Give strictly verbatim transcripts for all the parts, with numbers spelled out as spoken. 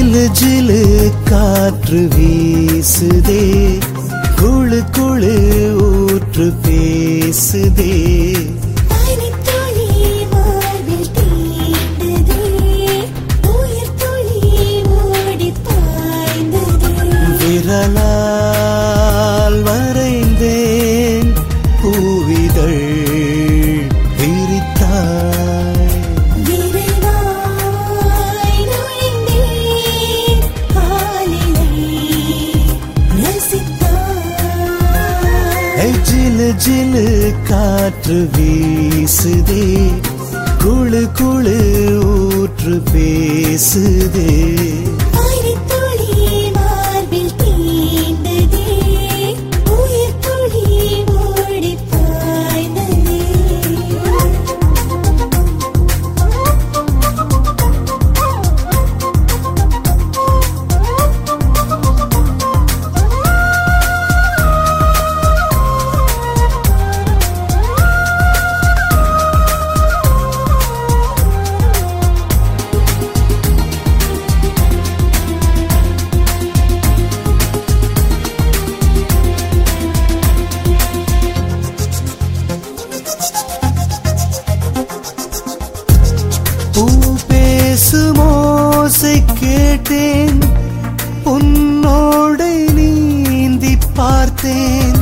ஜிலு ஜிலு காற்று வீசுதே, குளு குளு ஊற்று பேசுதே. விரலால் வரைந்தேன் பூவிதழ் விரித்தாய். ஜிலு ஜிலு காற்று வீசுதே, குளு குளு ஊற்று பேசுதே. பூ பேசும் ஓசை கேட்டேன், உன்னோடை நீந்தி பார்த்தேன்.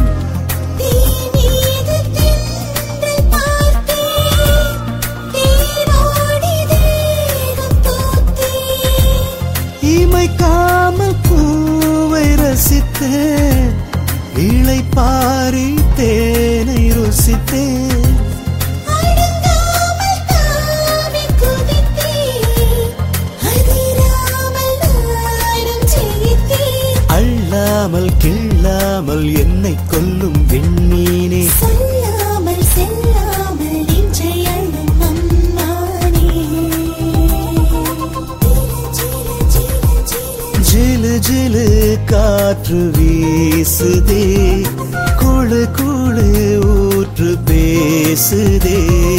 இமைக்காமல் பூவை ரசித்தேன், இளை பாரி தேனை ருசித்தேன். அள்ளாமல் கிள்ளாமல் என்னை கொல்லும் விண்மீனே, சொல்லாமல் செல்லாமல் நெஞ்சை அள்ளும் அம்மானே. ஜிலு ஜிலு காற்று வீசுதே, குளு குளு ஊற்று பேசுதே.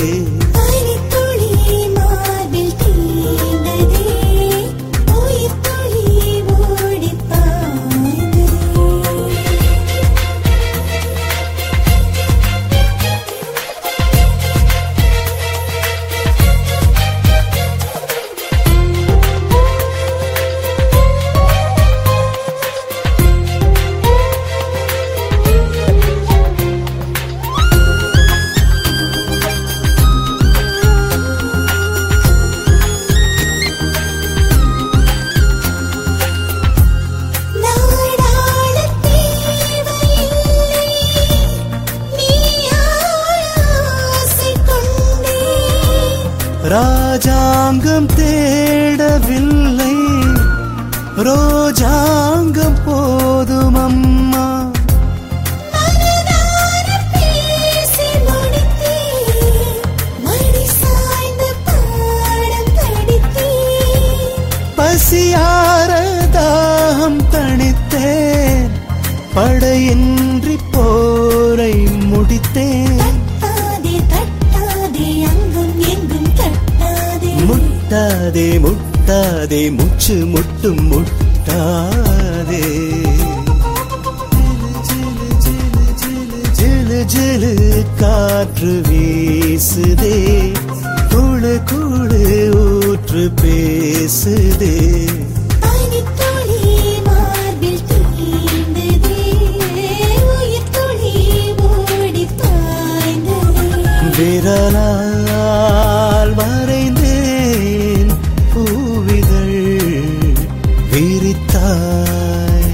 ராஜாங்கம் தேடவில்லை, ரோஜாங்கம் போதும் அம்மா. பசியார தாகம் தணித்தேன், படையின்றி போரை முடித்தேன். முட்டாதே முட்டாதே முச்சு முட்டும் முட்டாதே. ஜிலு ஜிலு காற்று வீசுதே, குளு குளு ஊற்று பேசுதே. விரலால் வரைந்தேன் பூவிதழ் விரித்தாய்.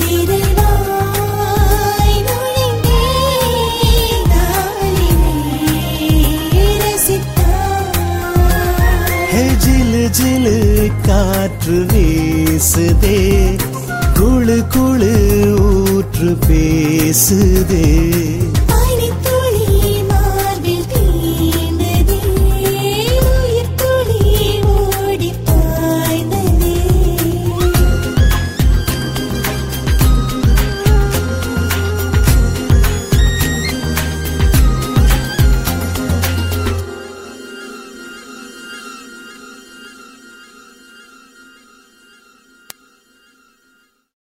ஜிலு ஜிலு காற்று வீசுதே, குளு குளு ஊற்று பேசுதே.